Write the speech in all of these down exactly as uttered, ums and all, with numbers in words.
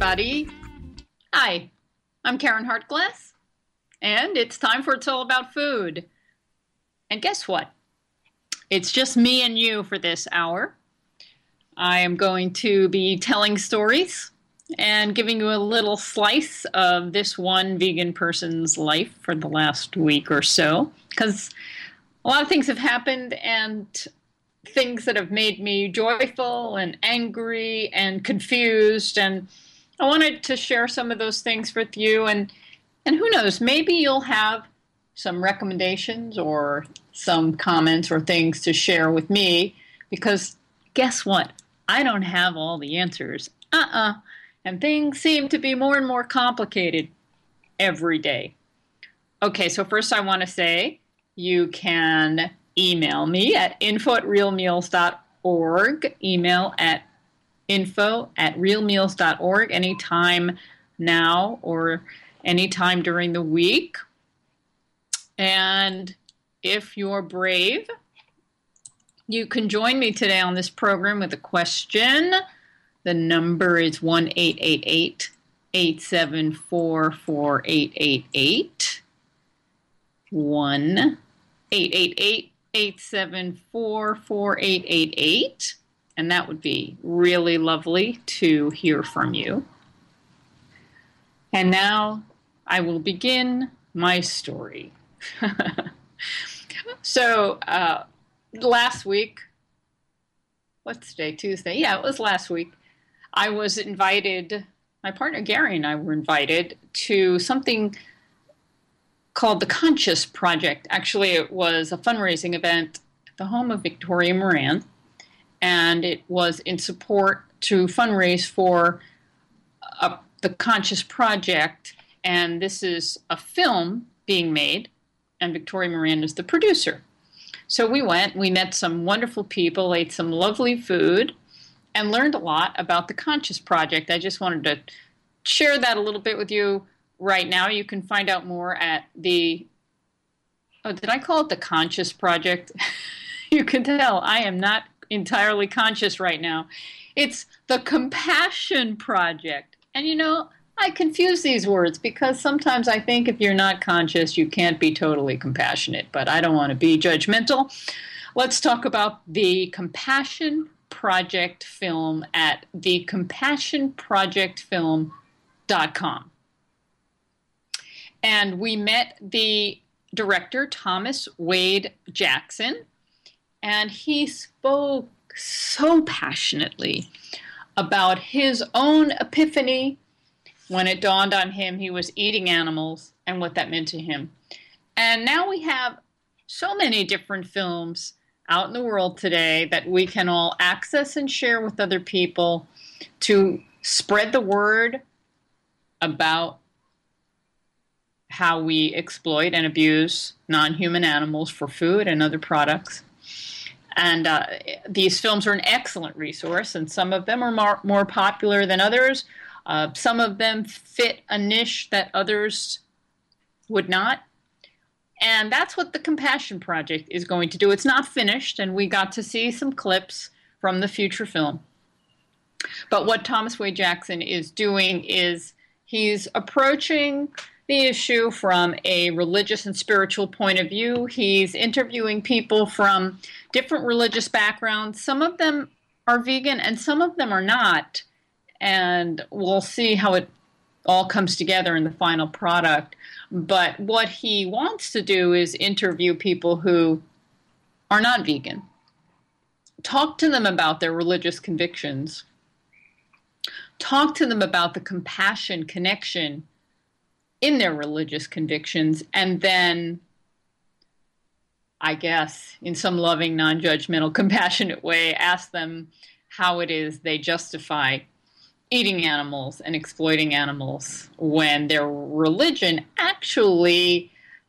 everybody. Hi, I'm Karen Hartglass, and it's time for It's All About Food. And guess what? It's just me and you for this hour. I am going to be telling stories and giving you a little slice of this one vegan person's life for the last week or so, because a lot of things have happened and things that have made me joyful and angry and confused, and I wanted to share some of those things with you, and and who knows, maybe you'll have some recommendations or some comments or things to share with me, because guess what? I don't have all the answers. Uh-uh. And things seem to be more and more complicated every day. Okay, so first I want to say you can email me at info at realmeals dot org, email at info at realmeals dot org anytime now or anytime during the week. And if you're brave, you can join me today on this program with a question. The number is one eight eight eight, eight seven four, four eight eight eight. one eight eight eight, eight seven four, four eight eight eight. And that would be really lovely to hear from you. And now I will begin my story. So uh, last week, what's today, Tuesday? Yeah, it was last week. I was invited, my partner Gary and I were invited to something called the Conscious Project. Actually, it was a fundraising event at the home of Victoria Moran, and it was in support to fundraise for uh, the Conscious Project, and this is a film being made, and Victoria Moran is the producer. So we went, we met some wonderful people, ate some lovely food, and learned a lot about the Conscious Project. I just wanted to share that a little bit with you right now. You can find out more at the, oh, did I call it the Conscious Project? You can tell I am not entirely conscious right now. It's the Compassion Project. And you know, I confuse these words because sometimes I think if you're not conscious, you can't be totally compassionate, but I don't want to be judgmental. Let's talk about the Compassion Project film at the compassion project film dot com. And we met the director, Thomas Wade Jackson, and he spoke so passionately about his own epiphany when it dawned on him he was eating animals and what that meant to him. And now we have so many different films out in the world today that we can all access and share with other people to spread the word about how we exploit and abuse non-human animals for food and other products. And uh, these films are an excellent resource, and some of them are more, more popular than others. Uh, some of them fit a niche that others would not. And that's what the Compassion Project is going to do. It's not finished, and we got to see some clips from the future film. But what Thomas Wade Jackson is doing is he's approaching the issue from a religious and spiritual point of view. He's interviewing people from different religious backgrounds. Some of them are vegan and some of them are not. And we'll see how it all comes together in the final product. But what he wants to do is interview people who are not vegan. Talk to them about their religious convictions. Talk to them about the compassion connection in their religious convictions, and then, I guess, in some loving, non-judgmental, compassionate way, ask them how it is they justify eating animals and exploiting animals when their religion actually,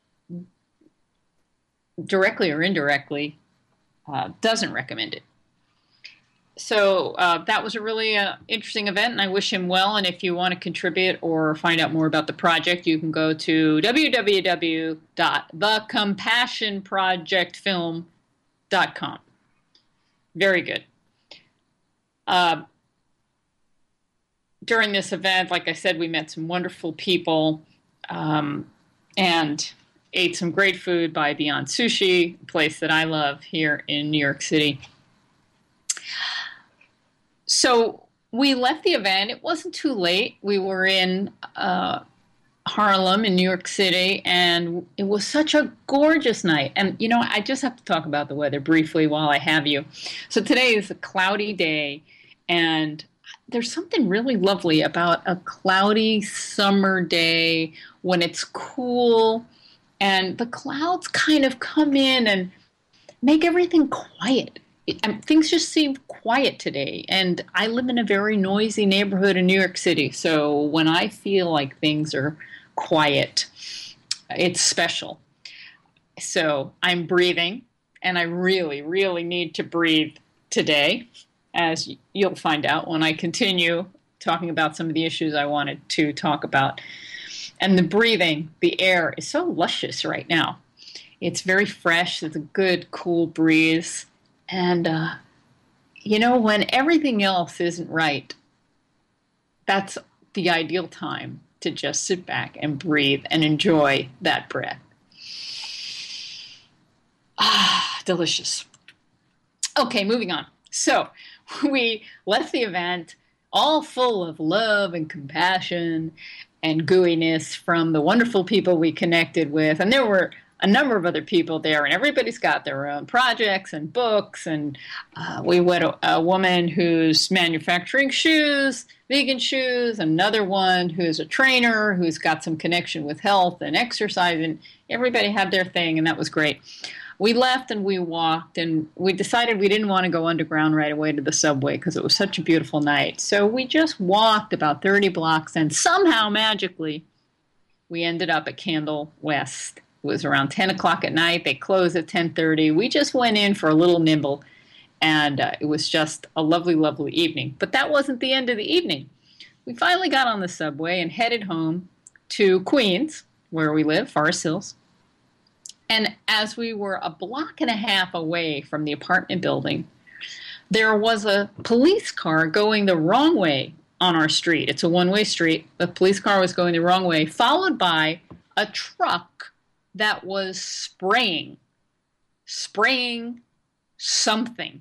directly or indirectly, uh, doesn't recommend it. So uh, that was a really uh, interesting event, and I wish him well. And if you want to contribute or find out more about the project, you can go to w w w dot the compassion project film dot com. Very good. Uh, during this event, like I said, we met some wonderful people um, and ate some great food by Beyond Sushi, a place that I love here in New York City. So we left the event. It wasn't too late. We were in uh, Harlem in New York City, and it was such a gorgeous night. And, you know, I just have to talk about the weather briefly while I have you. So today is a cloudy day, and there's something really lovely about a cloudy summer day when it's cool and the clouds kind of come in and make everything quiet. It, things just seem quiet today. And I live in a very noisy neighborhood in New York City. So when I feel like things are quiet, it's special. So I'm breathing, and I really, really need to breathe today, as you'll find out when I continue talking about some of the issues I wanted to talk about. And the breathing, the air is so luscious right now. It's very fresh. It's a good, cool breeze. And, uh, you know, when everything else isn't right, that's the ideal time to just sit back and breathe and enjoy that breath. Ah, delicious. Okay, moving on. So we left the event all full of love and compassion and gooiness from the wonderful people we connected with. And there were a number of other people there, and everybody's got their own projects and books. And uh, we met a, a woman who's manufacturing shoes, vegan shoes, another one who's a trainer who's got some connection with health and exercise, and everybody had their thing, and that was great. We left and we walked, and we decided we didn't want to go underground right away to the subway because it was such a beautiful night. So we just walked about thirty blocks, and somehow, magically, we ended up at Candle West. It was around ten o'clock at night. They closed at ten thirty. We just went in for a little nibble, and uh, it was just a lovely, lovely evening. But that wasn't the end of the evening. We finally got on the subway and headed home to Queens, where we live, Forest Hills. And as we were a block and a half away from the apartment building, there was a police car going the wrong way on our street. It's a one-way street. The police car was going the wrong way, followed by a truck that was spraying, spraying something.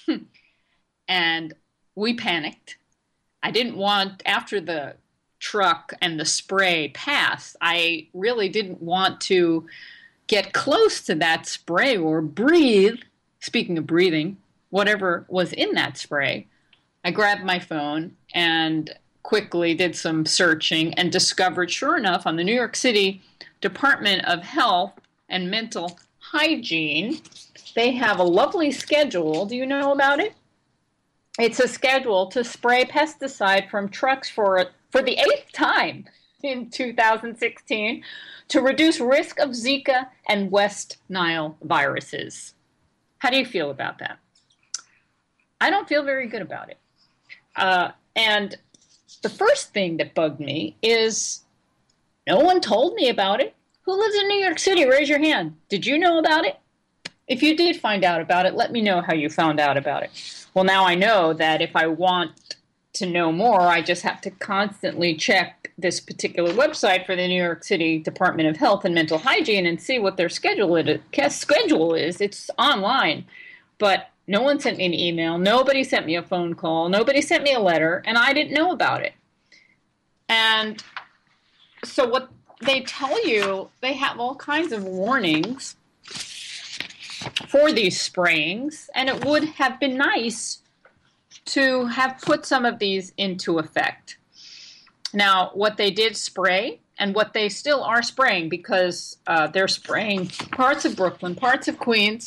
And we panicked. I didn't want, after the truck and the spray passed, I really didn't want to get close to that spray or breathe, speaking of breathing, whatever was in that spray. I grabbed my phone and quickly did some searching and discovered, sure enough, on the New York City Department of Health and Mental Hygiene, they have a lovely schedule. Do you know about it? It's a schedule to spray pesticide from trucks for, for the eighth time in two thousand sixteen to reduce risk of Zika and West Nile viruses. How do you feel about that? I don't feel very good about it. Uh, and the first thing that bugged me is no one told me about it. Who lives in New York City? Raise your hand. Did you know about it? If you did find out about it, let me know how you found out about it. Well, now I know that if I want to know more, I just have to constantly check this particular website for the New York City Department of Health and Mental Hygiene and see what their schedule is. It's online, but no one sent me an email. Nobody sent me a phone call. Nobody sent me a letter, and I didn't know about it. And so what they tell you, they have all kinds of warnings for these sprayings, and it would have been nice to have put some of these into effect. Now, what they did spray, and what they still are spraying, because uh, they're spraying parts of Brooklyn, parts of Queens,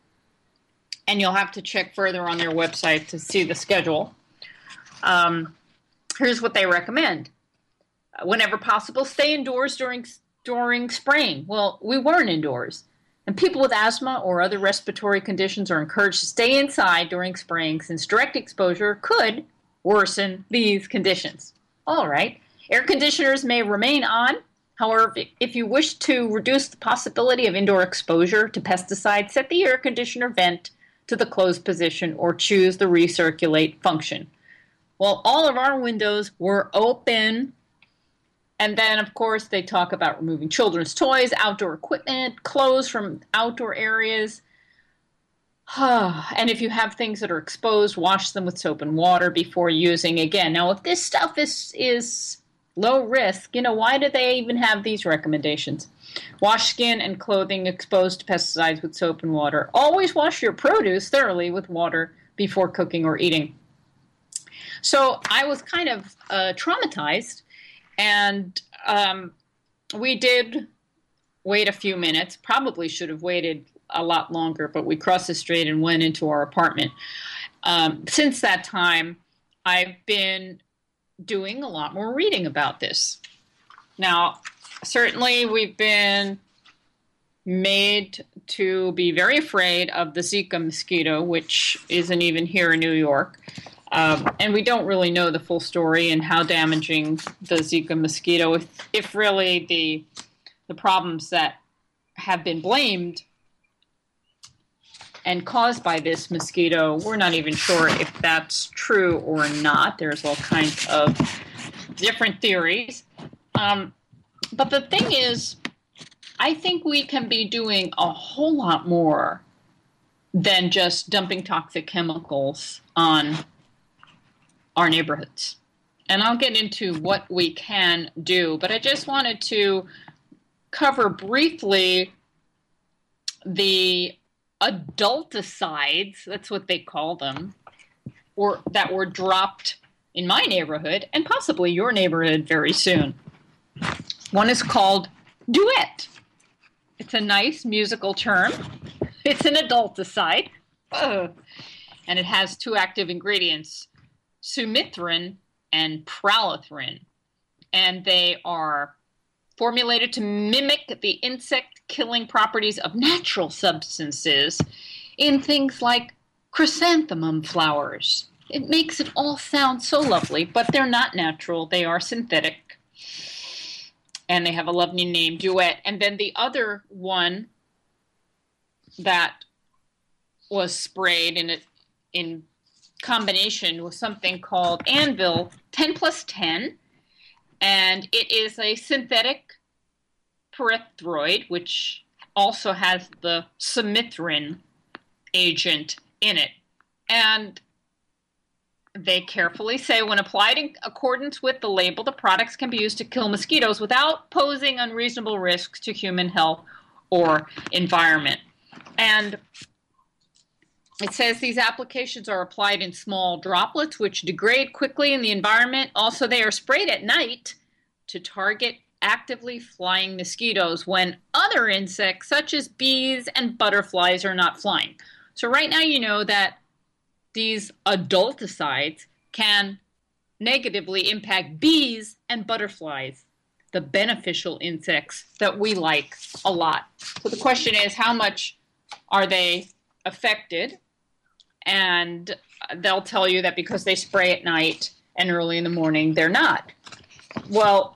and you'll have to check further on their website to see the schedule. Um, here's what they recommend. Whenever possible, stay indoors during during spraying. Well, we weren't indoors. And people with asthma or other respiratory conditions are encouraged to stay inside during spraying, since direct exposure could worsen these conditions. All right. Air conditioners may remain on. However, if you wish to reduce the possibility of indoor exposure to pesticides, set the air conditioner vent to the closed position or choose the recirculate function. Well, all of our windows were open. And then, of course, they talk about removing children's toys, outdoor equipment, clothes from outdoor areas. And if you have things that are exposed, wash them with soap and water before using again. Now, if this stuff is is low risk, you know, why do they even have these recommendations? Wash skin and clothing exposed to pesticides with soap and water. Always wash your produce thoroughly with water before cooking or eating. So I was kind of uh, traumatized, and um, we did wait a few minutes. Probably should have waited a lot longer, but we crossed the street and went into our apartment. Um, since that time, I've been doing a lot more reading about this. Now, certainly we've been made to be very afraid of the Zika mosquito, which isn't even here in New York. Um, and we don't really know the full story and how damaging the Zika mosquito, if, if really the the problems that have been blamed and caused by this mosquito, we're not even sure if that's true or not. There's all kinds of different theories. Um, but the thing is, I think we can be doing a whole lot more than just dumping toxic chemicals on our neighborhoods. And I'll get into what we can do, but I just wanted to cover briefly the adulticides, that's what they call them, or that were dropped in my neighborhood and possibly your neighborhood very soon. One is called Duet. It's a nice musical term. It's an adulticide. Ugh. And it has two active ingredients, sumithrin and pralethrin. And they are formulated to mimic the insect-killing properties of natural substances in things like chrysanthemum flowers. It makes it all sound so lovely, but they're not natural. They are synthetic. And they have a lovely name, Duet. And then the other one that was sprayed in, it, in combination with something called Anvil ten plus ten. And it is a synthetic pyrethroid, which also has the sumithrin agent in it. And they carefully say, when applied in accordance with the label, the products can be used to kill mosquitoes without posing unreasonable risks to human health or environment. And it says these applications are applied in small droplets, which degrade quickly in the environment. Also, they are sprayed at night to target actively flying mosquitoes when other insects, such as bees and butterflies, are not flying. So right now you know that these adulticides can negatively impact bees and butterflies, the beneficial insects that we like a lot. So the question is, how much are they affected? And they'll tell you that because they spray at night and early in the morning, they're not. Well,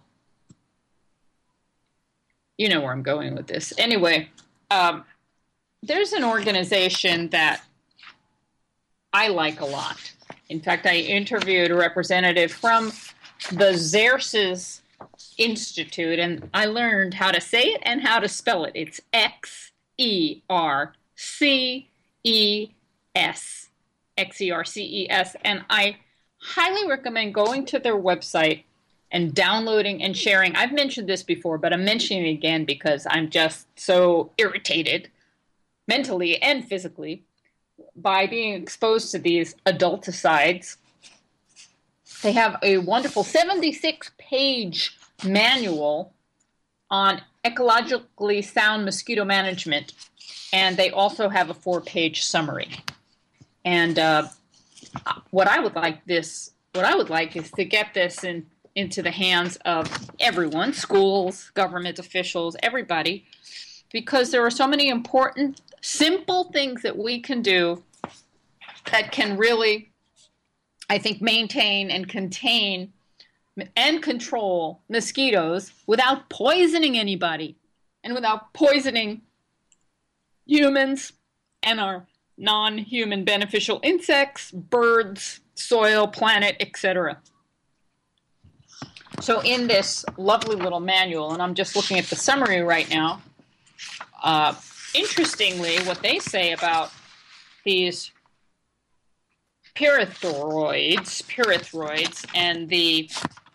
you know where I'm going with this. Anyway, um, there's an organization that I like a lot. In fact, I interviewed a representative from the Xerces Institute, and I learned how to say it and how to spell it. It's X E R C E S. X E R C E S. And I highly recommend going to their website and downloading and sharing. I've mentioned this before, but I'm mentioning it again because I'm just so irritated, mentally and physically, by being exposed to these adulticides. They have a wonderful seventy-six page manual on ecologically sound mosquito management, and they also have a four page summary. And uh, what I would like this, what I would like is to get this in, into the hands of everyone, schools, government officials, everybody, because there are so many important, simple things that we can do that can really, I think, maintain and contain and control mosquitoes without poisoning anybody and without poisoning humans and our non-human beneficial insects, birds, soil, planet, et cetera. So in this lovely little manual, and I'm just looking at the summary right now, uh, interestingly, what they say about these pyrethroids, pyrethroids, and the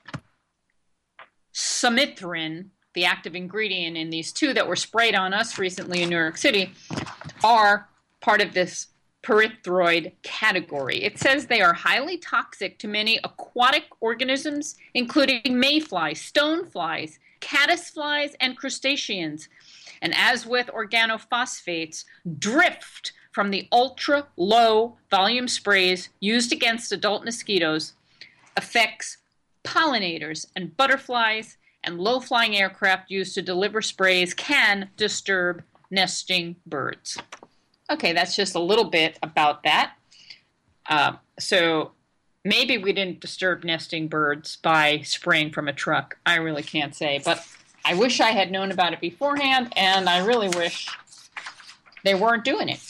Sumithrin, the active ingredient in these two that were sprayed on us recently in New York City, are part of this pyrethroid category. It says they are highly toxic to many aquatic organisms, including mayflies, stoneflies, caddisflies, and crustaceans. And as with organophosphates, drift from the ultra-low volume sprays used against adult mosquitoes affects pollinators, and butterflies and low-flying aircraft used to deliver sprays can disturb nesting birds. Okay, that's just a little bit about that. Uh, so maybe we didn't disturb nesting birds by spraying from a truck. I really can't say, but I wish I had known about it beforehand, and I really wish they weren't doing it.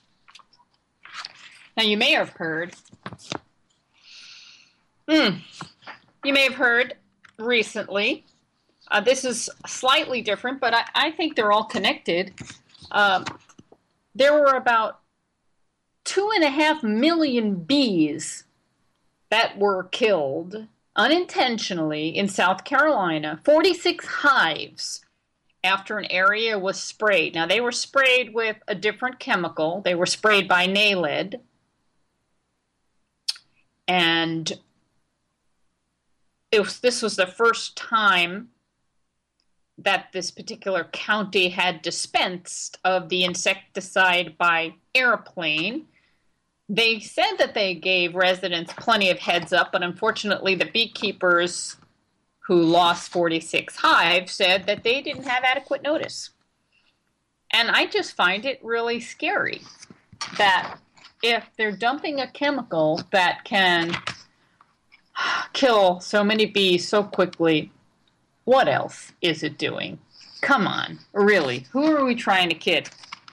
Now, you may have heard, mm, you may have heard recently, uh, this is slightly different, but I, I think they're all connected. Um, there were about two and a half million bees that were killed unintentionally in South Carolina, forty-six hives, after an area was sprayed. Now, they were sprayed with a different chemical. They were sprayed by NALED. And it was, this was the first time that this particular county had dispensed of the insecticide by airplane. They said that they gave residents plenty of heads up, but unfortunately the beekeepers who lost forty-six hives said that they didn't have adequate notice. And I just find it really scary that if they're dumping a chemical that can kill so many bees so quickly, what else is it doing? Come on, really, who are we trying to kid?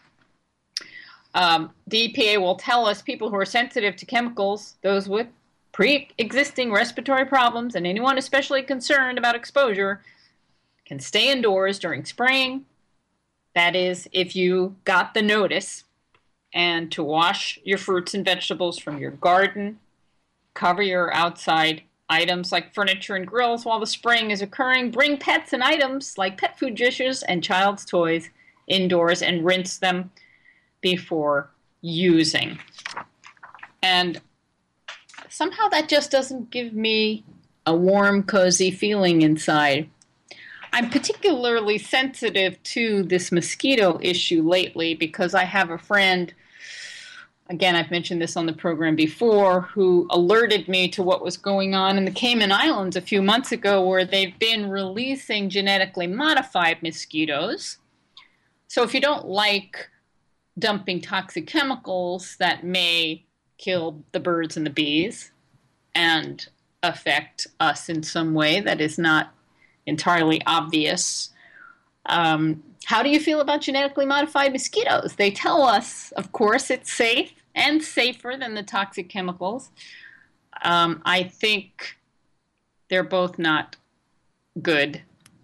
Um, the E P A will tell us people who are sensitive to chemicals, those with pre-existing respiratory problems, and anyone especially concerned about exposure can stay indoors during spraying. That is, if you got the notice, and to wash your fruits and vegetables from your garden, cover your outside items like furniture and grills while the spraying is occurring, bring pets and items like pet food dishes and child's toys indoors and rinse them before using. And somehow that just doesn't give me a warm, cozy feeling inside. I'm particularly sensitive to this mosquito issue lately because I have a friend, again, I've mentioned this on the program before, who alerted me to what was going on in the Cayman Islands a few months ago, where they've been releasing genetically modified mosquitoes. So if you don't like dumping toxic chemicals that may kill the birds and the bees and affect us in some way that is not entirely obvious, um, how do you feel about genetically modified mosquitoes? They tell us, of course, it's safe and safer than the toxic chemicals. Um, I think they're both not good.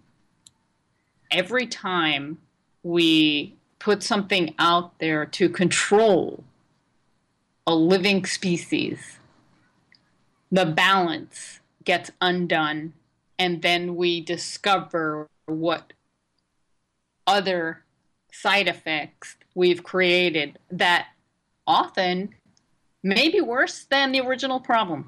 Every time we put something out there to control a living species, the balance gets undone, and then we discover what other side effects we've created that often may be worse than the original problem.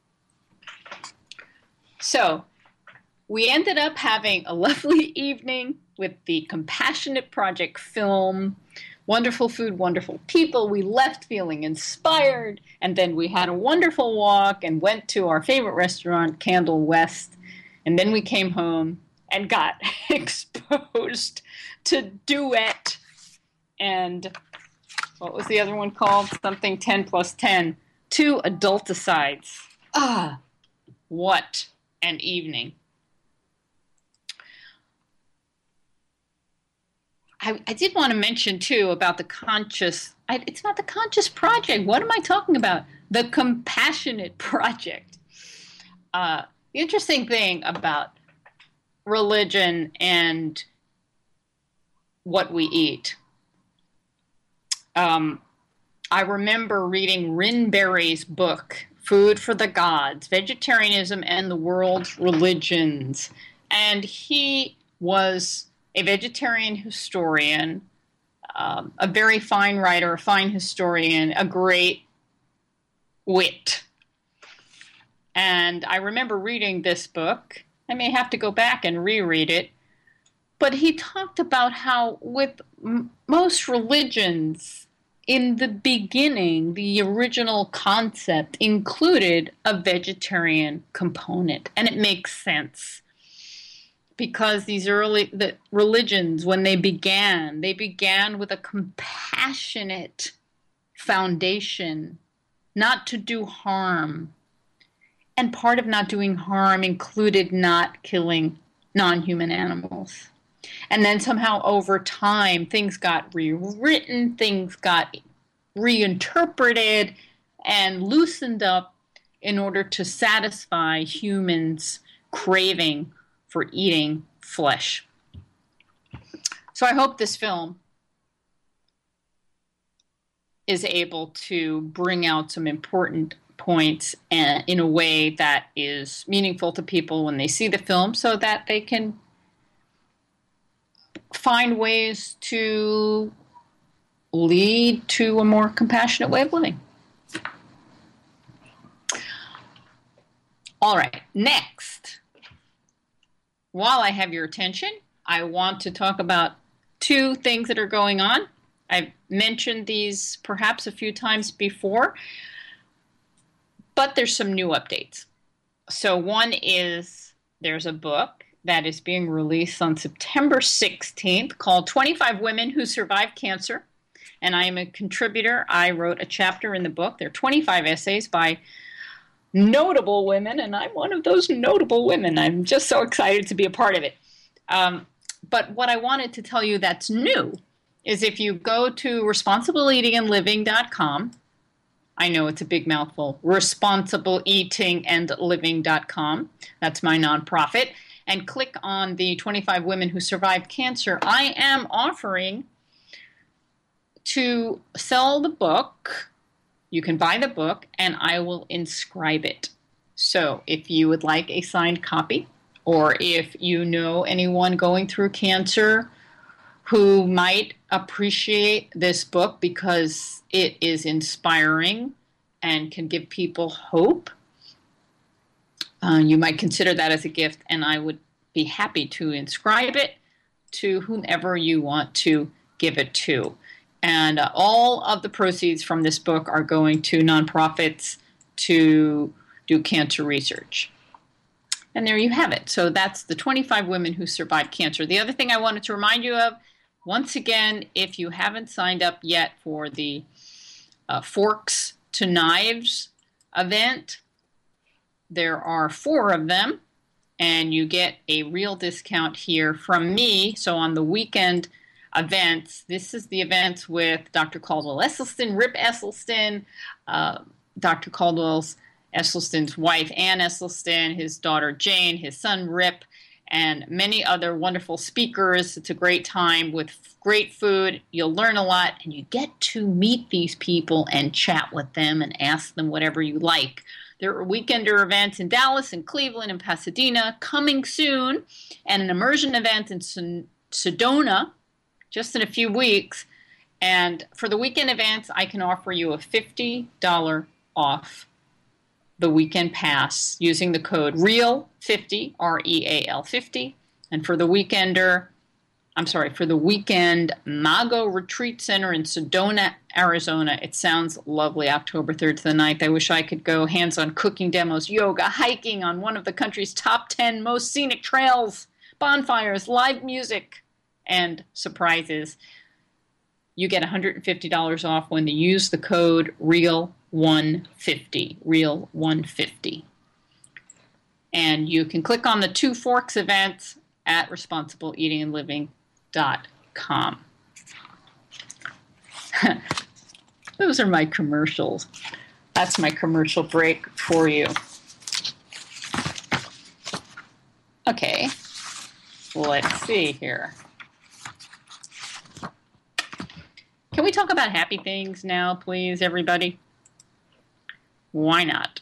So we ended up having a lovely evening with the Compassionate Project film. Wonderful food, wonderful people. We left feeling inspired, and then we had a wonderful walk and went to our favorite restaurant, Candle West, and then we came home and got exposed to Duet and what was the other one called? Something ten plus ten. Two adulticides. Ah, what an evening. I, I did want to mention, too, about the conscious, I, it's not the Conscious Project. What am I talking about? The Compassionate Project. Uh, the interesting thing about religion and what we eat. Um, I remember reading Rin Berry's book, Food for the Gods, Vegetarianism and the World's Religions. And he was a vegetarian historian, um, a very fine writer, a fine historian, a great wit. And I remember reading this book. I may have to go back and reread it. But he talked about how with m- most religions, in the beginning, the original concept included a vegetarian component. And it makes sense. Because these early the religions, when they began, they began with a compassionate foundation, not to do harm. And part of not doing harm included not killing non-human animals. And then somehow over time, things got rewritten, things got reinterpreted and loosened up in order to satisfy humans' craving for eating flesh. So I hope this film is able to bring out some important points and in a way that is meaningful to people when they see the film, so that they can find ways to lead to a more compassionate way of living. All right, next, while I have your attention, I want to talk about two things that are going on. I've mentioned these perhaps a few times before, but there's some new updates. So one is there's a book that is being released on September sixteenth called twenty-five Women Who Survived Cancer. And I am a contributor. I wrote a chapter in the book. There are twenty-five essays by notable women, and I'm one of those notable women. I'm just so excited to be a part of it. Um, but what I wanted to tell you that's new is if you go to responsible eating and living dot com, I know it's a big mouthful, responsible eating and living dot com, that's my nonprofit, and click on the twenty-five Women Who Survived Cancer, I am offering to sell the book. You can buy the book, and I will inscribe it. So if you would like a signed copy, or if you know anyone going through cancer who might appreciate this book because it is inspiring and can give people hope, uh, you might consider that as a gift, and I would be happy to inscribe it to whomever you want to give it to. And uh, all of the proceeds from this book are going to nonprofits to do cancer research. And there you have it. So that's the twenty-five Women Who Survived Cancer. The other thing I wanted to remind you of, once again, if you haven't signed up yet for the uh, Forks to Knives event, there are four of them, and you get a real discount here from me. So on the weekend events, this is the events with Doctor Caldwell Esselstyn, Rip Esselstyn, uh, Doctor Caldwell Esselstyn's wife, Ann Esselstyn, his daughter, Jane, his son, Rip, and many other wonderful speakers. It's a great time with great food. You'll learn a lot, and you get to meet these people and chat with them and ask them whatever you like. There are weekender events in Dallas and Cleveland and Pasadena coming soon, and an immersion event in Sedona just in a few weeks. And for the weekend events, I can offer you a fifty dollars off the weekend pass using the code R E A L fifty, R E A L fifty. And for the weekender, I'm sorry, for the weekend Mago Retreat Center in Sedona, Arizona, it sounds lovely, October third to the ninth. I wish I could go hands-on cooking demos, yoga, hiking on one of the country's top ten most scenic trails, bonfires, live music, and surprises. You get one hundred fifty dollars off when you use the code R E A L one fifty, R E A L one fifty. And you can click on the Two Forks events at responsible eating and living dot com. Those are my commercials. That's my commercial break for you. Okay, let's see here. Can we talk about happy things now, please, everybody? Why not?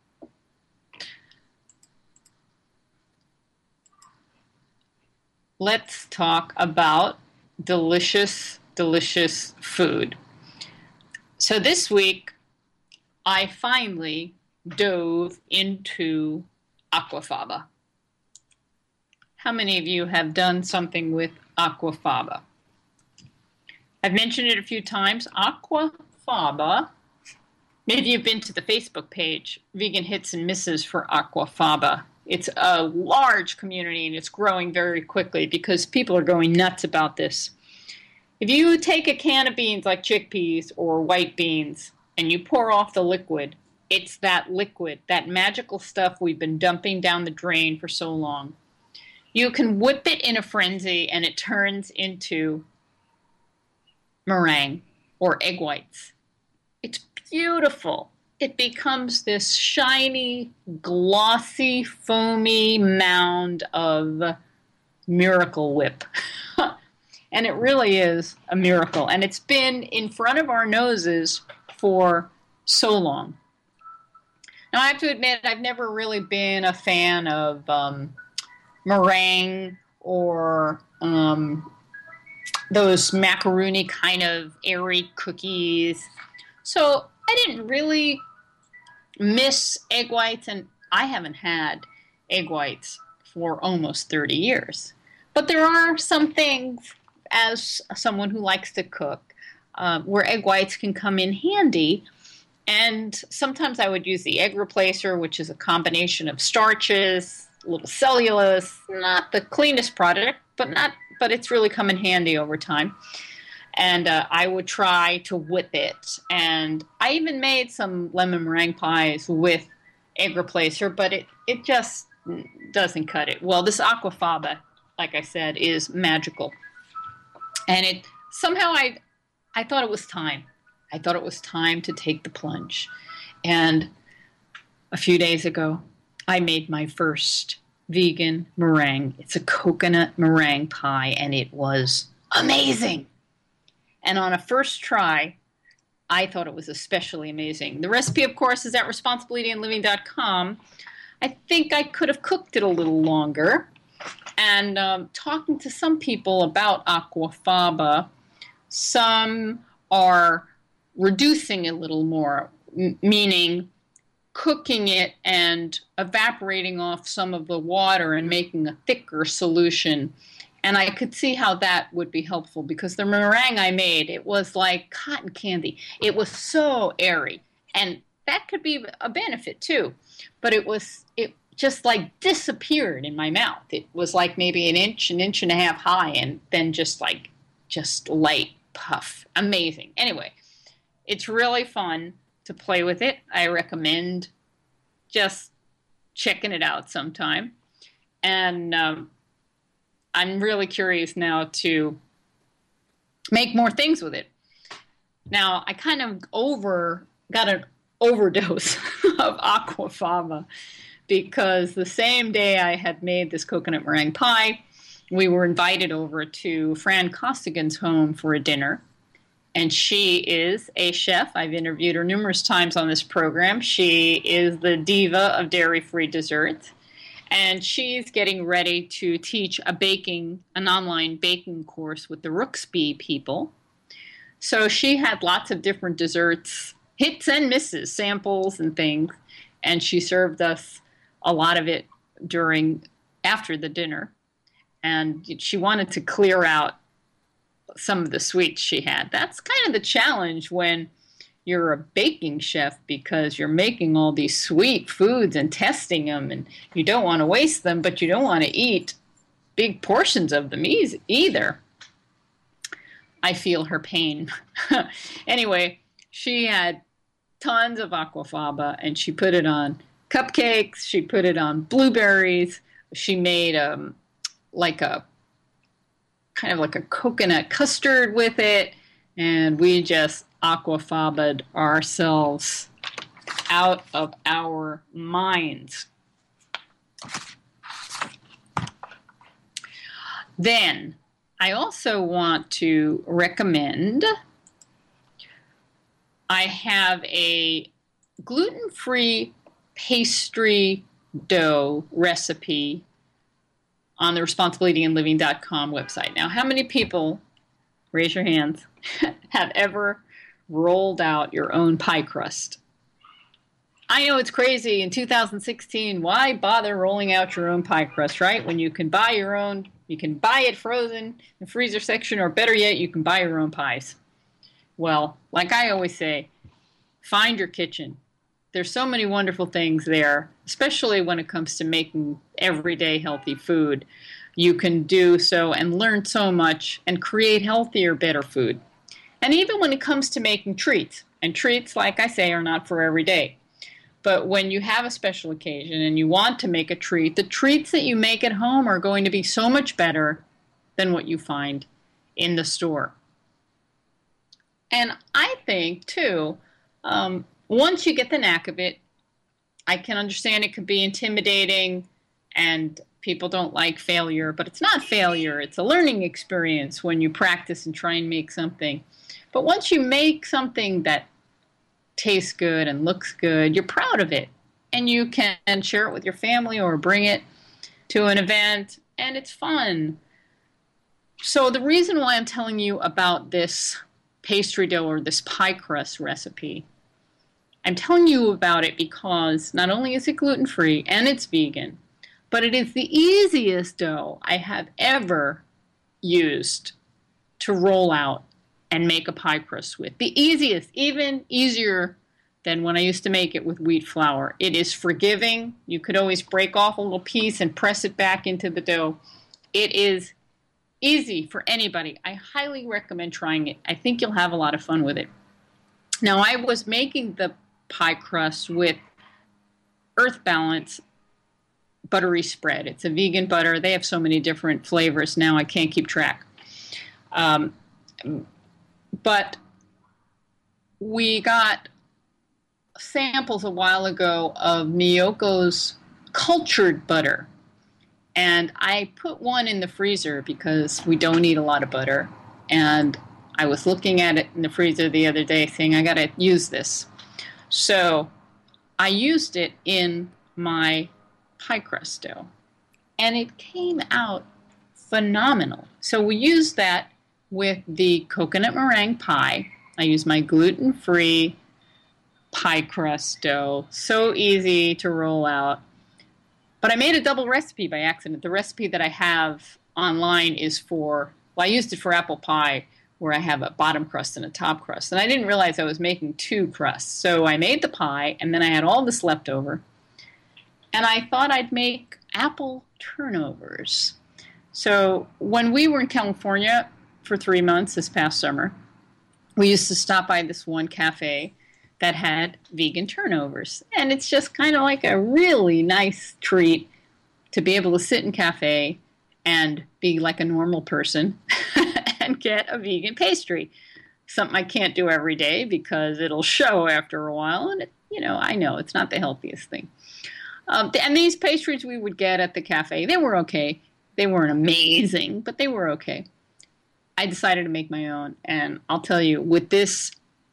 Let's talk about delicious, delicious food. So this week, I finally dove into aquafaba. How many of you have done something with aquafaba? I've mentioned it a few times. Aquafaba, maybe you've been to the Facebook page, Vegan Hits and Misses for aquafaba. It's a large community and it's growing very quickly because people are going nuts about this. If you take a can of beans like chickpeas or white beans and you pour off the liquid, it's that liquid, that magical stuff we've been dumping down the drain for so long. You can whip it in a frenzy and it turns into meringue or egg whites. It's beautiful. It becomes this shiny, glossy, foamy mound of Miracle Whip. And it really is a miracle. And it's been in front of our noses for so long. Now, I have to admit, I've never really been a fan of um, meringue or um, those macaroni kind of airy cookies. So I didn't really miss egg whites, and I haven't had egg whites for almost thirty years. But there are some things, as someone who likes to cook, uh, where egg whites can come in handy. And sometimes I would use the egg replacer, which is a combination of starches, a little cellulose, not the cleanest product, but not, but it's really come in handy over time. And uh, I would try to whip it. And I even made some lemon meringue pies with egg replacer, but it, it just doesn't cut it. Well, this aquafaba, like I said, is magical. And it somehow I, I thought it was time. I thought it was time to take the plunge. And a few days ago, I made my first vegan meringue. It's a coconut meringue pie, and it was amazing. And on a first try, I thought it was especially amazing. The recipe, of course, is at responsible eating and living dot com. I think I could have cooked it a little longer. And um, talking to some people about aquafaba, some are reducing a little more, m- meaning cooking it and evaporating off some of the water and making a thicker solution. And I could see how that would be helpful because the meringue I made, it was like cotton candy. It was so airy. And that could be a benefit too. But it was, it just like disappeared in my mouth. It was like maybe an inch, an inch and a half high, and then just like, just light puff. Amazing. Anyway, it's really fun to play with it. I recommend just checking it out sometime. And um, I'm really curious now to make more things with it. Now, I kind of over got an overdose of aquafaba because the same day I had made this coconut meringue pie, we were invited over to Fran Costigan's home for a dinner. And she is a chef. I've interviewed her numerous times on this program. She is the diva of dairy-free desserts. And she's getting ready to teach a baking, an online baking course with the Rooksby people. So she had lots of different desserts, hits and misses, samples and things. And she served us a lot of it during, after the dinner. And she wanted to clear out some of the sweets she had. That's kind of the challenge when you're a baking chef because you're making all these sweet foods and testing them, and you don't want to waste them, but you don't want to eat big portions of them either. I feel her pain. Anyway, she had tons of aquafaba, and she put it on cupcakes. She put it on blueberries. She made um, like a kind of like a coconut custard with it, and we just aquafaba'd ourselves out of our minds. Then, I also want to recommend, I have a gluten-free pastry dough recipe on the responsible eating and living dot com website. Now, how many people, raise your hands, have ever rolled out your own pie crust? I know it's crazy in two thousand sixteen. Why bother rolling out your own pie crust, right? When you can buy your own, you can buy it frozen in the freezer section, or better yet, you can buy your own pies. Well, like I always say, find your kitchen. There's so many wonderful things there, especially when it comes to making everyday healthy food. You can do so and learn so much and create healthier, better food. And even when it comes to making treats, and treats, like I say, are not for every day. But when you have a special occasion and you want to make a treat, the treats that you make at home are going to be so much better than what you find in the store. And I think, too, um, once you get the knack of it, I can understand it could be intimidating and people don't like failure, but it's not failure. It's a learning experience when you practice and try and make something. But once you make something that tastes good and looks good, you're proud of it. And you can share it with your family or bring it to an event, and it's fun. So the reason why I'm telling you about this pastry dough or this pie crust recipe, I'm telling you about it because not only is it gluten-free and it's vegan, but it is the easiest dough I have ever used to roll out and make a pie crust with. The easiest, even easier than when I used to make it with wheat flour. It is forgiving. You could always break off a little piece and press it back into the dough. It is easy for anybody. I highly recommend trying it. I think you'll have a lot of fun with it. Now, I was making the pie crust with Earth Balance buttery spread. It's a vegan butter. They have so many different flavors now I can't keep track. Um, but we got samples a while ago of Miyoko's cultured butter. And I put one in the freezer because we don't eat a lot of butter. And I was looking at it in the freezer the other day saying, I got to use this. So I used it in my pie crust dough. And it came out phenomenal. So we used that with the coconut meringue pie. I used my gluten-free pie crust dough. So easy to roll out. But I made a double recipe by accident. The recipe that I have online is for, well, I used it for apple pie, where I have a bottom crust and a top crust. And I didn't realize I was making two crusts. So I made the pie, and then I had all this left over. And I thought I'd make apple turnovers. So when we were in California for three months this past summer, we used to stop by this one cafe that had vegan turnovers. And it's just kind of like a really nice treat to be able to sit in cafe and be like a normal person and get a vegan pastry. Something I can't do every day because it'll show after a while. And, it, you know, I know it's not the healthiest thing. Um, and these pastries we would get at the cafe, they were okay. They weren't amazing, but they were okay. I decided to make my own. And I'll tell you, with this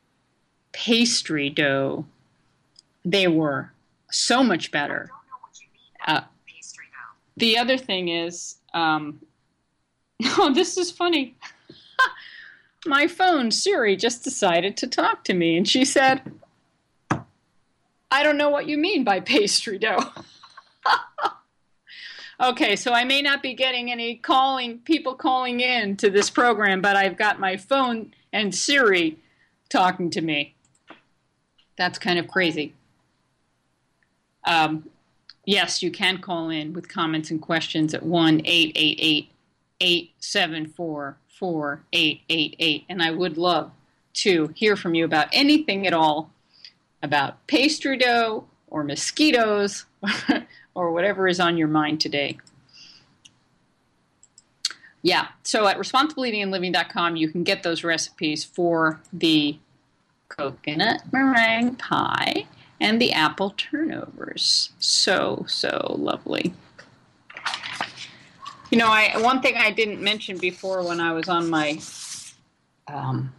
pastry dough, they were so much better. Uh, the other thing is, um, oh, this is funny. My phone, Siri, just decided to talk to me, and she said, I don't know what you mean by pastry dough. Okay, so I may not be getting any calling, people calling in to this program, but I've got my phone and Siri talking to me. That's kind of crazy. Um, yes, you can call in with comments and questions at one eight eight eight, eight seven four, four eight eight eight. And I would love to hear from you about anything at all about pastry dough or mosquitoes or whatever is on your mind today. Yeah, so at responsible eating and living dot com, you can get those recipes for the coconut meringue pie and the apple turnovers. So, so lovely. You know, I one thing I didn't mention before when I was on my um,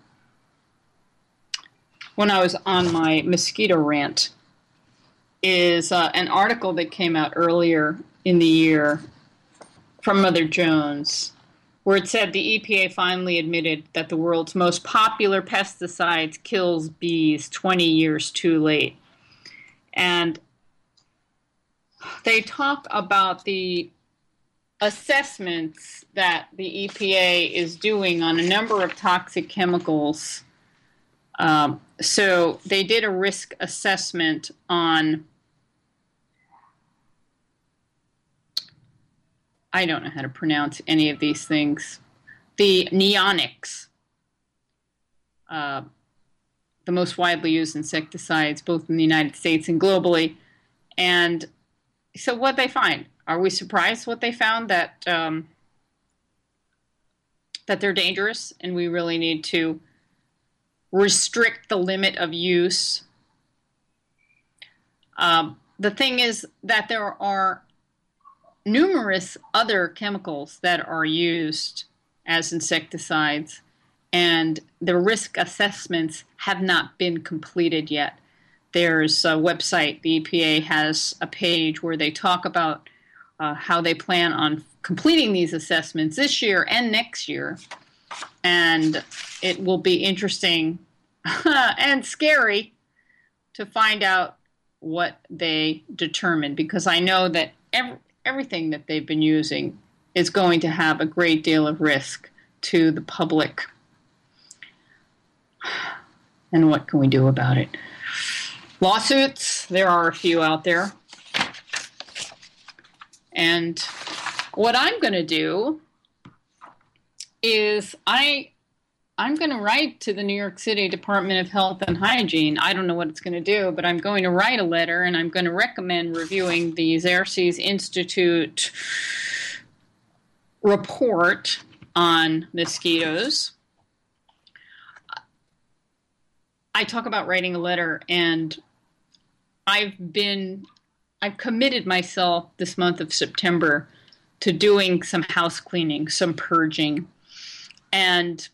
when I was on my mosquito rant is uh, an article that came out earlier in the year from Mother Jones, where it said the E P A finally admitted that the world's most popular pesticide kills bees twenty years too late. And they talk about the assessments that the E P A is doing on a number of toxic chemicals. Um, so they did a risk assessment on, I don't know how to pronounce any of these things, the neonics, uh, the most widely used insecticides, both in the United States and globally. And so what they find, are we surprised what they found, that um, that they're dangerous and we really need to restrict the limit of use? Um, the thing is that there are numerous other chemicals that are used as insecticides, and the risk assessments have not been completed yet. There's a website, the E P A has a page where they talk about uh, how they plan on completing these assessments this year and next year. And it will be interesting and scary to find out what they determine, because I know that every, everything that they've been using is going to have a great deal of risk to the public. And what can we do about it? Lawsuits, there are a few out there. And what I'm going to do is I, I'm going to write to the New York City Department of Health and Hygiene. I don't know what it's going to do, but I'm going to write a letter, and I'm going to recommend reviewing the Xerces Institute report on mosquitoes. I talk about writing a letter, and I've been, I've committed myself this month of September to doing some house cleaning, some purging. And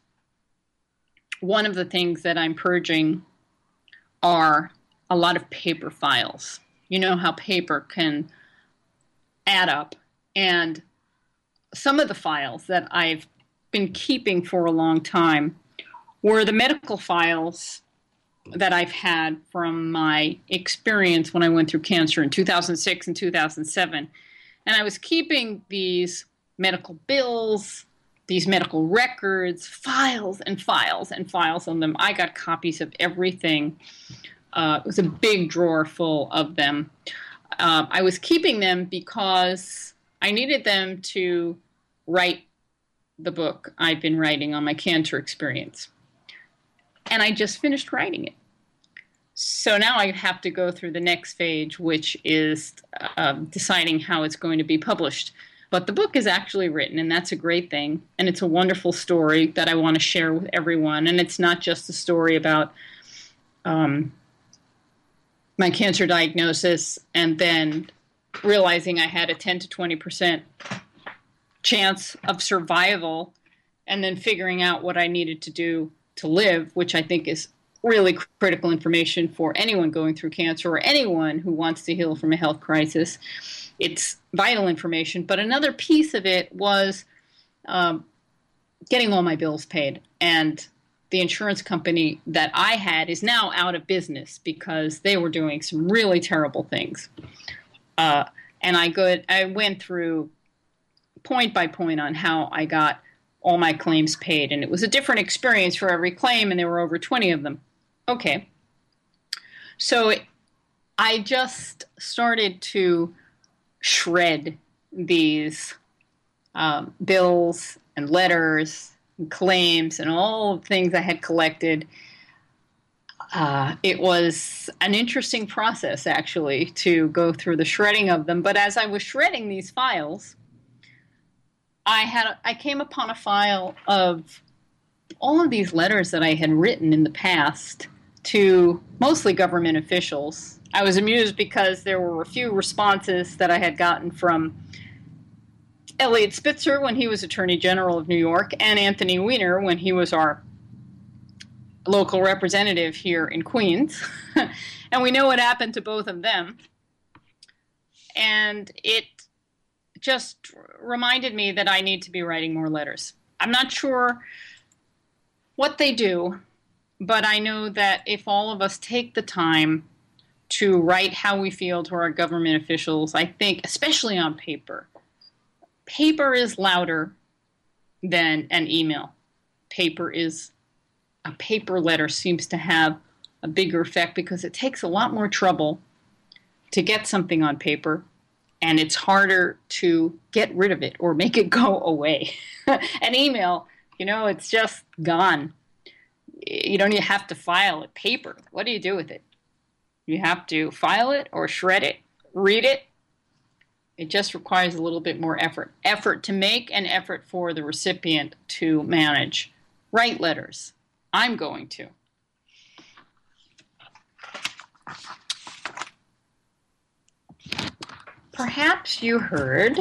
one of the things that I'm purging are a lot of paper files. You know how paper can add up. And some of the files that I've been keeping for a long time were the medical files that I've had from my experience when I went through cancer in two thousand six and two thousand seven. And I was keeping these medical bills, these medical records, files and files and files on them. I got copies of everything. Uh, it was a big drawer full of them. Uh, I was keeping them because I needed them to write the book I've been writing on my cancer experience. And I just finished writing it. So now I have to go through the next phase, which is uh, deciding how it's going to be published. But the book is actually written, and that's a great thing. And it's a wonderful story that I want to share with everyone. And it's not just a story about um, my cancer diagnosis and then realizing I had a ten to twenty percent chance of survival, and then figuring out what I needed to do to live, which I think is really critical information for anyone going through cancer or anyone who wants to heal from a health crisis. It's vital information. But another piece of it was um, getting all my bills paid. And the insurance company that I had is now out of business because they were doing some really terrible things. Uh, and I, go, I went through point by point on how I got all my claims paid. And it was a different experience for every claim, and there were over twenty of them. Okay. So it, I just started to shred these um, bills and letters and claims and all the things I had collected. Uh, it was an interesting process, actually, to go through the shredding of them. But as I was shredding these files, I had I came upon a file of all of these letters that I had written in the past to mostly government officials I was amused because there were a few responses that I had gotten from Eliot Spitzer when he was Attorney General of New York and Anthony Weiner when he was our local representative here in Queens. And we know what happened to both of them. And it just reminded me that I need to be writing more letters. I'm not sure what they do, but I know that if all of us take the time to write how we feel to our government officials, I think, especially on paper, paper is louder than an email. Paper is, a paper letter seems to have a bigger effect because it takes a lot more trouble to get something on paper, and it's harder to get rid of it or make it go away. An email, you know, it's just gone. You don't even have to file it. Paper, what do you do with it? You have to file it or shred it, read it. It just requires a little bit more effort. Effort to make and effort for the recipient to manage. Write letters. I'm going to. Perhaps you heard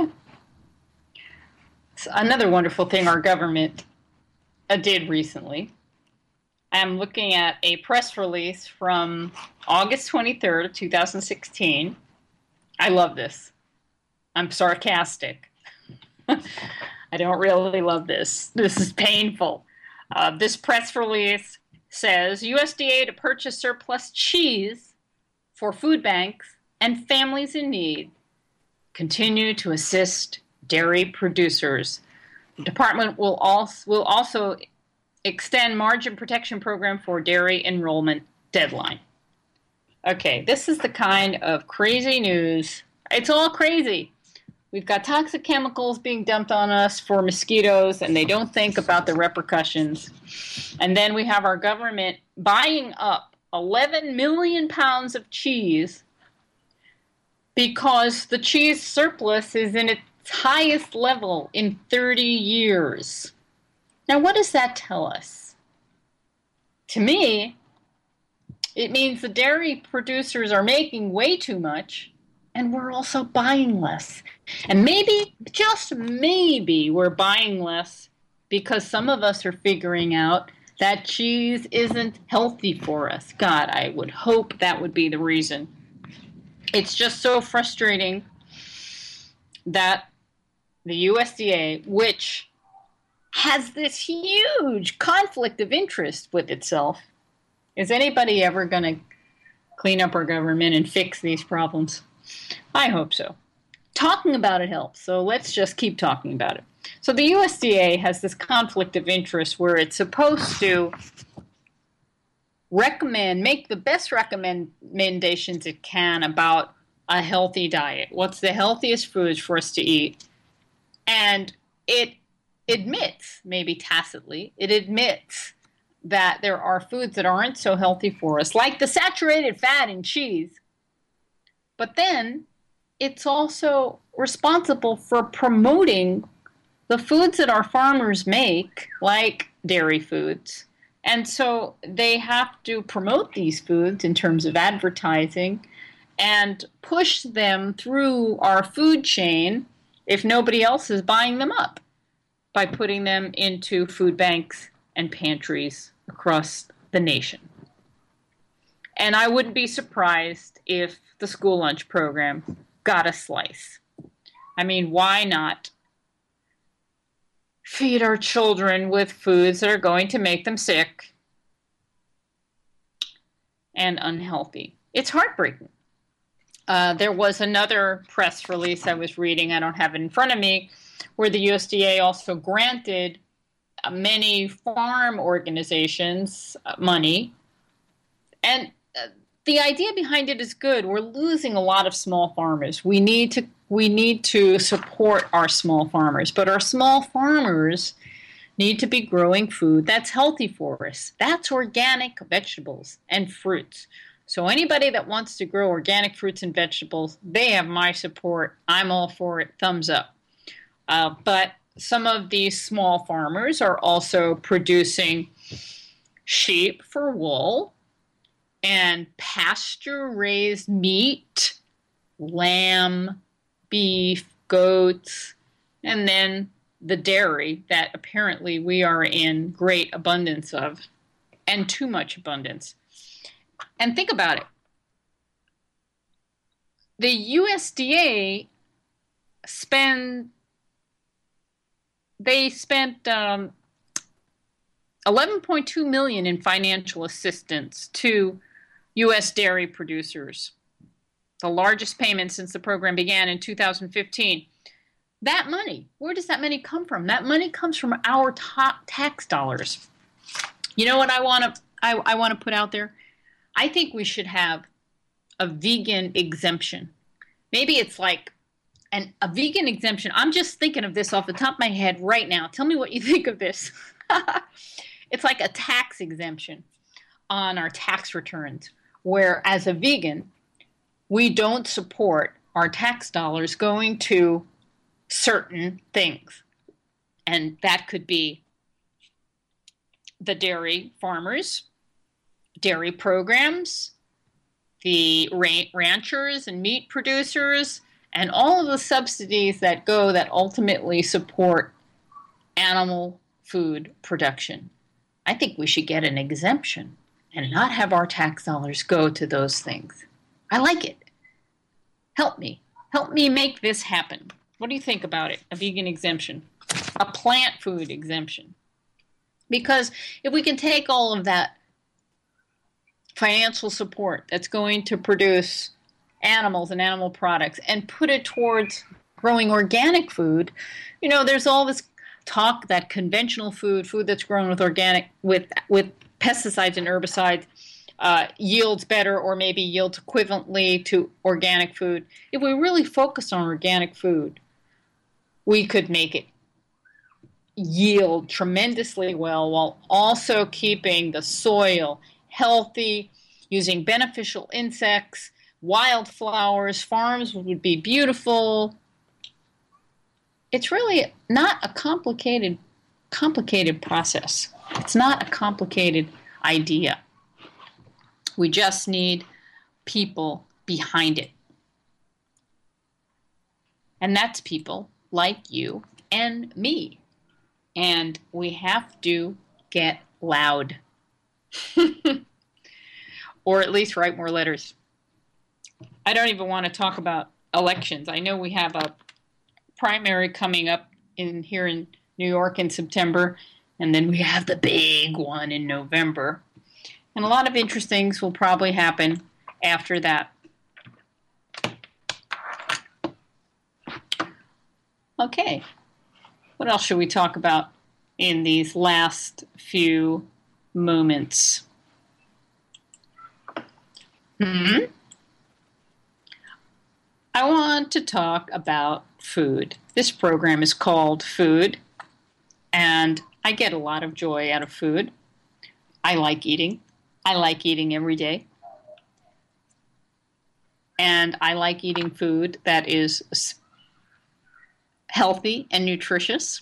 another wonderful thing our government uh, did recently. I'm looking at a press release from August twenty-third, two thousand sixteen. I love this. I'm sarcastic. I don't really love this. This is painful. Uh, this press release says U S D A to purchase surplus cheese for food banks and families in need. Continue to assist dairy producers. The department will also, will also extend margin protection program for dairy enrollment deadline. Okay, this is the kind of crazy news. It's all crazy. We've got toxic chemicals being dumped on us for mosquitoes, and they don't think about the repercussions. And then we have our government buying up eleven million pounds of cheese because the cheese surplus is in its highest level in thirty years. Now, what does that tell us? To me, it means the dairy producers are making way too much, and we're also buying less. And maybe, just maybe, we're buying less because some of us are figuring out that cheese isn't healthy for us. God, I would hope that would be the reason. It's just so frustrating that the U S D A, which has this huge conflict of interest with itself, is anybody ever going to clean up our government and fix these problems? I hope so. Talking about it helps, so let's just keep talking about it. So the U S D A has this conflict of interest where it's supposed to recommend, make the best recommendations it can about a healthy diet. What's the healthiest foods for us to eat? And it admits, maybe tacitly, it admits that there are foods that aren't so healthy for us, like the saturated fat in cheese. But then it's also responsible for promoting the foods that our farmers make, like dairy foods. And so they have to promote these foods in terms of advertising and push them through our food chain if nobody else is buying them up by putting them into food banks and pantries across the nation. And I wouldn't be surprised if the school lunch program got a slice. I mean, why not feed our children with foods that are going to make them sick and unhealthy? It's heartbreaking. Uh, there was another press release I was reading, I don't have it in front of me, where the U S D A also granted uh, many farm organizations uh, money. And uh, the idea behind it is good. We're losing a lot of small farmers. We need to we need to support our small farmers, but our small farmers need to be growing food that's healthy for us. That's organic vegetables and fruits. So anybody that wants to grow organic fruits and vegetables, they have my support. I'm all for it. Thumbs up. Uh, but some of these small farmers are also producing sheep for wool and pasture-raised meat, lamb, beef, goats, and then the dairy that apparently we are in great abundance of, and too much abundance. And think about it. The U S D A spend they spent um, eleven point two million dollars in financial assistance to U S dairy producers, the largest payment since the program began in two thousand fifteen. That money, where does that money come from? That money comes from our top tax dollars. You know what I want to I, I want to put out there? I think we should have a vegan exemption. Maybe it's like an, a vegan exemption. I'm just thinking of this off the top of my head right now. Tell me what you think of this. It's like a tax exemption on our tax returns, where as a vegan, we don't support our tax dollars going to certain things. And that could be the dairy farmers, dairy programs, the ranchers and meat producers, and all of the subsidies that go that ultimately support animal food production. I think we should get an exemption and not have our tax dollars go to those things. I like it. Help me. Help me make this happen. What do you think about it? A vegan exemption, a plant food exemption. Because if we can take all of that financial support that's going to produce animals and animal products and put it towards growing organic food, you know, there's all this talk that conventional food, food that's grown with organic, with with pesticides and herbicides, uh, yields better or maybe yields equivalently to organic food. If we really focus on organic food, we could make it yield tremendously well while also keeping the soil healthy, using beneficial insects, wildflowers, farms would be beautiful. It's really not a complicated, complicated process. It's not a complicated idea. We just need people behind it. And that's people like you and me. And we have to get loud. Or at least write more letters. I don't even want to talk about elections. I know we have a primary coming up in here in New York in September, and then we have the big one in November. And a lot of interesting things will probably happen after that. Okay, what else should we talk about in these last few moments? Hmm? I want to talk about food. This program is called Food, and I get a lot of joy out of food. I like eating. I like eating every day. And I like eating food that is healthy and nutritious.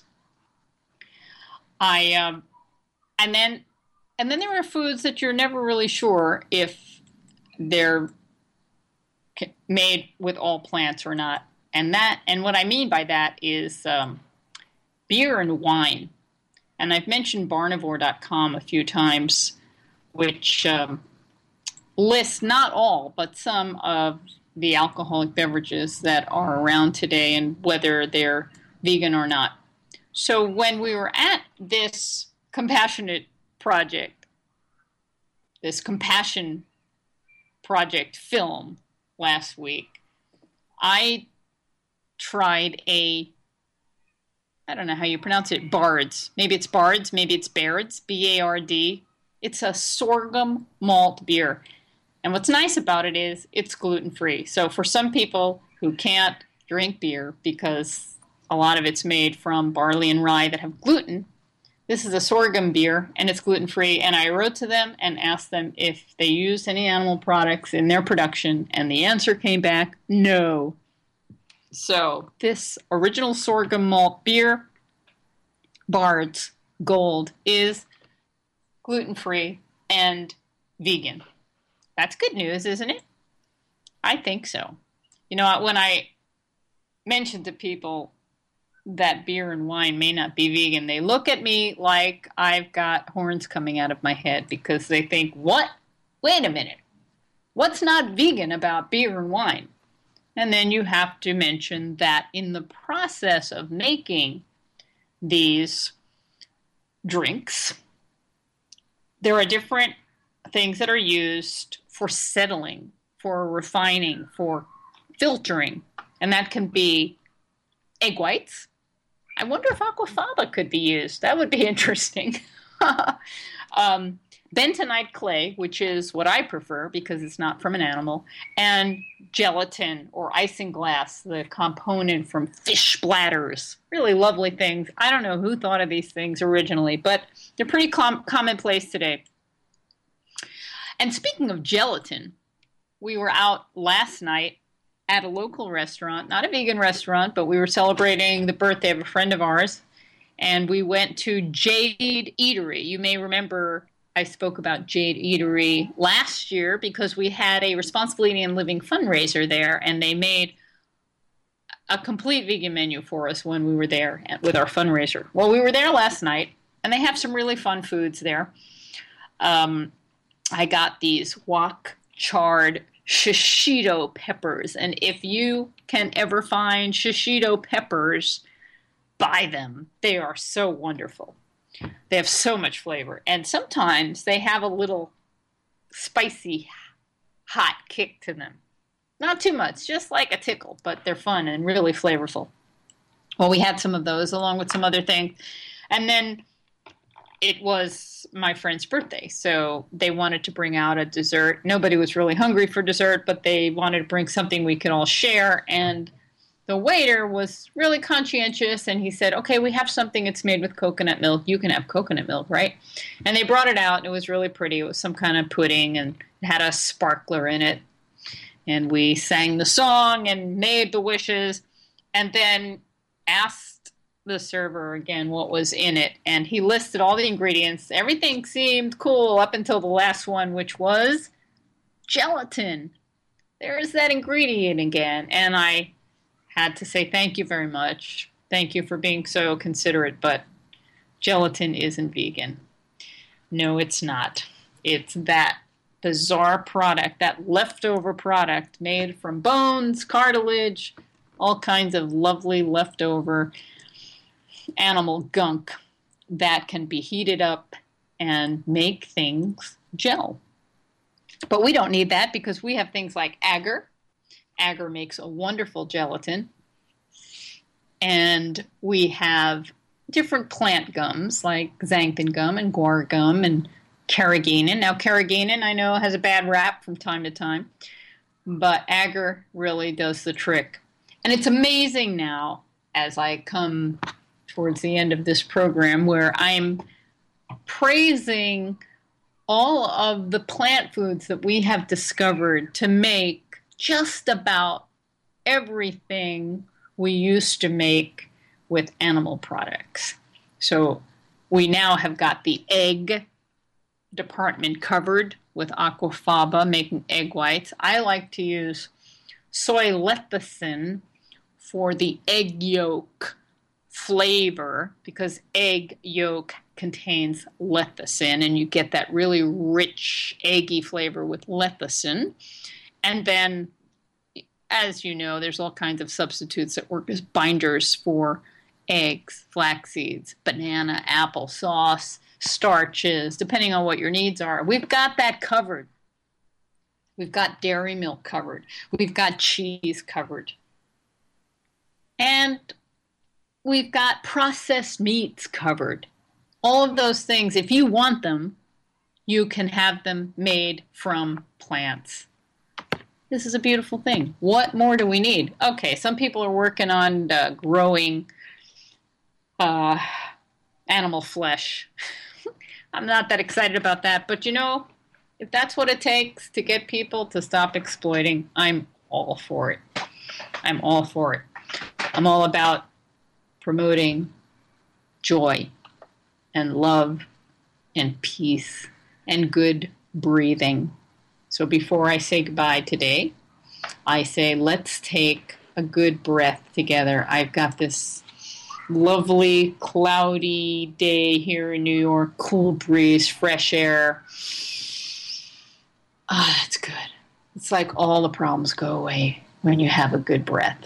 I um, and then and then there are foods that you're never really sure if they're made with all plants or not. And that and what I mean by that is um, beer and wine. And I've mentioned barnivore dot com a few times, which um, lists not all, but some of the alcoholic beverages that are around today and whether they're vegan or not. So when we were at this compassionate project, this compassion project film last week, I tried a, I don't know how you pronounce it, Bards. Maybe it's Bards, maybe it's Baird's, B A R D. It's a sorghum malt beer. And what's nice about it is it's gluten-free. So for some people who can't drink beer because a lot of it's made from barley and rye that have gluten, this is a sorghum beer and it's gluten-free. And I wrote to them and asked them if they used any animal products in their production. And the answer came back, no. So this original sorghum malt beer, Bard's Gold, is gluten-free and vegan. That's good news, isn't it? I think so. You know, when I mention to people that beer and wine may not be vegan, they look at me like I've got horns coming out of my head because they think, what? Wait a minute. What's not vegan about beer and wine? And then you have to mention that in the process of making these drinks, there are different things that are used for settling, for refining, for filtering, and that can be egg whites. I wonder if aquafaba could be used. That would be interesting. um, bentonite clay, which is what I prefer because it's not from an animal, and gelatin or isinglass, the component from fish bladders. Really lovely things. I don't know who thought of these things originally, but they're pretty com- commonplace today. And speaking of gelatin, we were out last night at a local restaurant, not a vegan restaurant, but we were celebrating the birthday of a friend of ours, and we went to Jade Eatery. You may remember I spoke about Jade Eatery last year because we had a Responsible Eating and Living fundraiser there, and they made a complete vegan menu for us when we were there with our fundraiser. Well, we were there last night, and they have some really fun foods there. Um, I got these wok charred shishito peppers, and if you can ever find shishito peppers, buy them. They are so wonderful. They have so much flavor, and sometimes they have a little spicy, hot kick to them. Not too much, just like a tickle, but they're fun and really flavorful. Well, we had some of those along with some other things, and then it was my friend's birthday, so they wanted to bring out a dessert. Nobody was really hungry for dessert, but they wanted to bring something we could all share, and the waiter was really conscientious, and he said, okay, we have something that's made with coconut milk. You can have coconut milk, right? And they brought it out, and it was really pretty. It was some kind of pudding, and it had a sparkler in it. And we sang the song and made the wishes, and then asked the server again what was in it. And he listed all the ingredients. Everything seemed cool up until the last one, which was gelatin. There's that ingredient again. And I had to say thank you very much. Thank you for being so considerate, but gelatin isn't vegan. No, it's not. It's that bizarre product, that leftover product made from bones, cartilage, all kinds of lovely leftover animal gunk that can be heated up and make things gel. But we don't need that because we have things like agar. Agar makes a wonderful gelatin. And we have different plant gums like xanthan gum and guar gum and carrageenan. Now, carrageenan, I know, has a bad rap from time to time, but agar really does the trick. And it's amazing now, as I come towards the end of this program, where I'm praising all of the plant foods that we have discovered to make just about everything we used to make with animal products. So we now have got the egg department covered with aquafaba making egg whites. I like to use soy lecithin for the egg yolk flavor because egg yolk contains lecithin and you get that really rich eggy flavor with lecithin. And then, as you know, there's all kinds of substitutes that work as binders for eggs, flax seeds, banana, apple sauce, starches, depending on what your needs are. We've got that covered. We've got dairy milk covered. We've got cheese covered. And we've got processed meats covered. All of those things, if you want them, you can have them made from plants. This is a beautiful thing. What more do we need? Okay, some people are working on uh, growing uh, animal flesh. I'm not that excited about that, but you know, if that's what it takes to get people to stop exploiting, I'm all for it. I'm all for it. I'm all about promoting joy and love and peace and good breathing. So before I say goodbye today, I say let's take a good breath together. I've got this lovely cloudy day here in New York, cool breeze, fresh air. Ah, it's good. It's like all the problems go away when you have a good breath.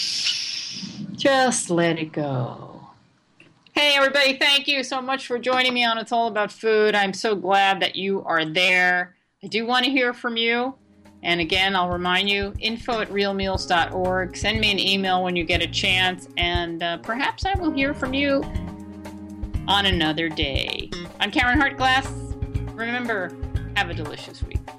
Just let it go. Hey, everybody, thank you so much for joining me on It's All About Food. I'm so glad that you are there. I do want to hear from you. And again, I'll remind you, info at real meals dot org. Send me an email when you get a chance, and uh, perhaps I will hear from you on another day. I'm Karen Hartglass. Remember, have a delicious week.